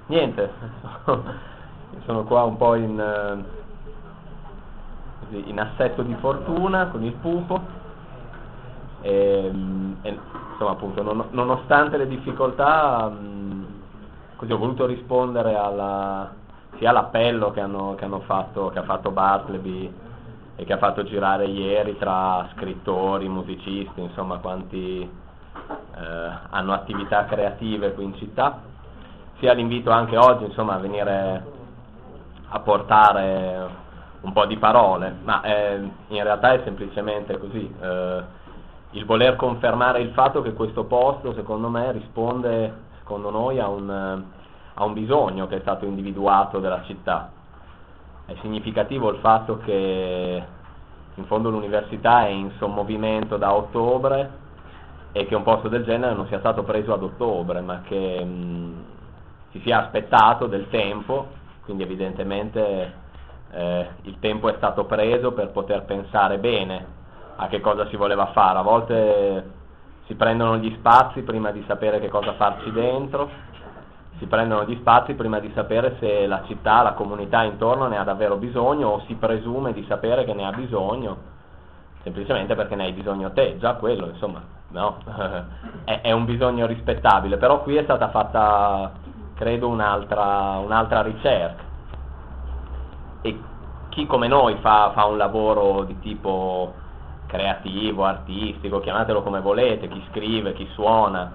Niente, sono qua un po' così, in assetto di fortuna con il pupo e insomma appunto nonostante le difficoltà così ho voluto rispondere sia all'appello che ha fatto Bartleby e che ha fatto girare ieri tra scrittori, musicisti, insomma quanti hanno attività creative qui in città, sia l'invito anche oggi insomma a venire a portare un po' di parole, ma in realtà è semplicemente così, il voler confermare il fatto che questo posto secondo me risponde, secondo noi, a un bisogno che è stato individuato della città. È significativo il fatto che in fondo l'università è in sommovimento da ottobre e che un posto del genere non sia stato preso ad ottobre, ma che si sia aspettato del tempo, quindi evidentemente il tempo è stato preso per poter pensare bene a che cosa si voleva fare. A volte si prendono gli spazi prima di sapere che cosa farci dentro, si prendono gli spazi prima di sapere se la città, la comunità intorno ne ha davvero bisogno, o si presume di sapere che ne ha bisogno semplicemente perché ne hai bisogno te. Già quello insomma no? è un bisogno rispettabile, però qui è stata fatta credo un'altra ricerca, e chi come noi fa un lavoro di tipo creativo, artistico, chiamatelo come volete, chi scrive, chi suona,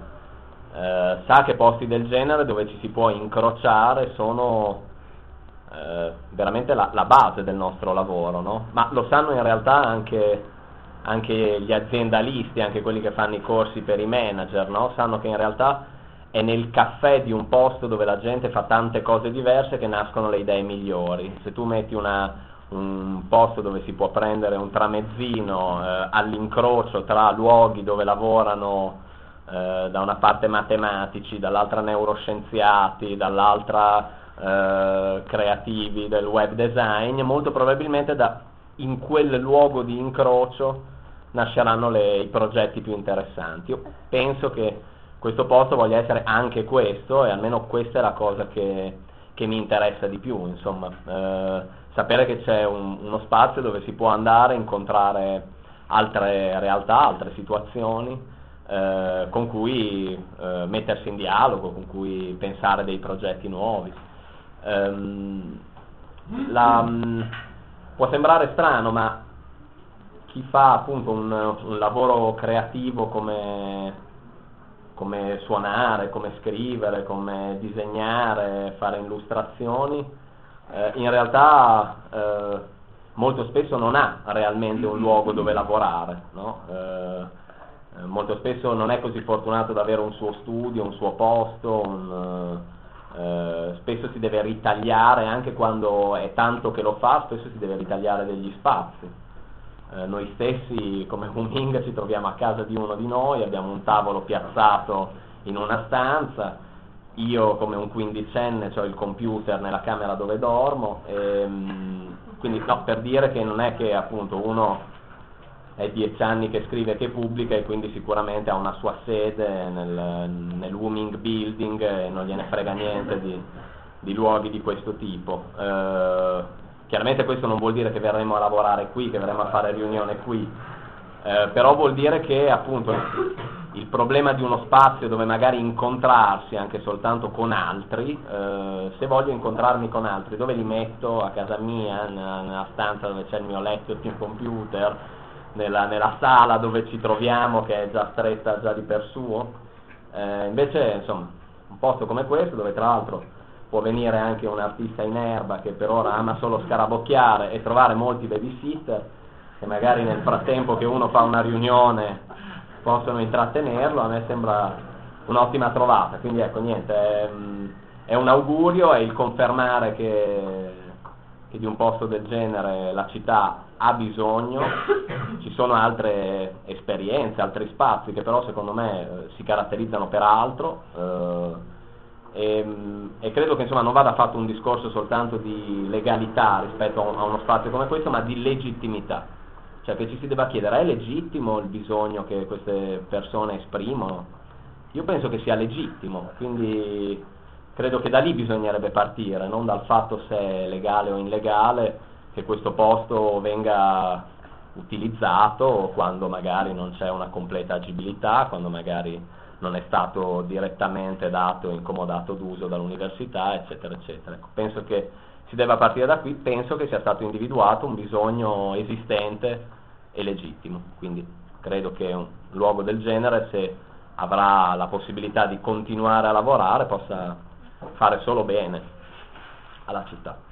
sa che posti del genere dove ci si può incrociare sono veramente la base del nostro lavoro, no? Ma lo sanno in realtà anche gli aziendalisti, anche quelli che fanno i corsi per i manager, no? Sanno che in realtà è nel caffè di un posto dove la gente fa tante cose diverse che nascono le idee migliori. Se tu metti un posto dove si può prendere un tramezzino all'incrocio tra luoghi dove lavorano da una parte matematici, dall'altra neuroscienziati, dall'altra creativi del web design, molto probabilmente in quel luogo di incrocio nasceranno i progetti più interessanti. Io penso che questo posto voglia essere anche questo, e almeno questa è la cosa che mi interessa di più, insomma, sapere che c'è uno spazio dove si può andare a incontrare altre realtà, altre situazioni, con cui mettersi in dialogo, con cui pensare dei progetti nuovi. Può sembrare strano, ma chi fa appunto un lavoro creativo come suonare, come scrivere, come disegnare, fare illustrazioni, in realtà molto spesso non ha realmente un luogo dove lavorare, no? Molto spesso non è così fortunato ad avere un suo studio, un suo posto, spesso si deve ritagliare, anche quando è tanto che lo fa, spesso si deve ritagliare degli spazi. Noi stessi come Wuming ci troviamo a casa di uno di noi, abbiamo un tavolo piazzato in una stanza, io come un quindicenne ho il computer nella camera dove dormo, quindi no, per dire che non è che appunto uno è 10 anni che scrive, che pubblica, e quindi sicuramente ha una sua sede nel Wuming Building e non gliene frega niente di luoghi di questo tipo. Chiaramente questo non vuol dire che verremo a lavorare qui, che verremo a fare riunione qui, però vuol dire che appunto il problema di uno spazio dove magari incontrarsi anche soltanto con altri, se voglio incontrarmi con altri, dove li metto? A casa mia, nella stanza dove c'è il mio letto e il mio computer, nella sala dove ci troviamo, che è già stretta già di per suo. Invece insomma un posto come questo, dove tra l'altro può venire anche un artista in erba che per ora ama solo scarabocchiare, e trovare molti babysitter che magari nel frattempo che uno fa una riunione possono intrattenerlo, a me sembra un'ottima trovata. Quindi ecco, niente, è un augurio, è il confermare che di un posto del genere la città ha bisogno. Ci sono altre esperienze, altri spazi che però secondo me si caratterizzano per altro, e credo che insomma non vada fatto un discorso soltanto di legalità rispetto a uno spazio come questo, ma di legittimità, cioè che ci si debba chiedere: è legittimo il bisogno che queste persone esprimono? Io penso che sia legittimo, quindi credo che da lì bisognerebbe partire, non dal fatto se è legale o illegale che questo posto venga utilizzato quando magari non c'è una completa agibilità, quando magari non è stato direttamente dato in comodato d'uso dall'università, eccetera, eccetera. Ecco, penso che si debba partire da qui, penso che sia stato individuato un bisogno esistente e legittimo, quindi credo che un luogo del genere, se avrà la possibilità di continuare a lavorare, possa fare solo bene alla città.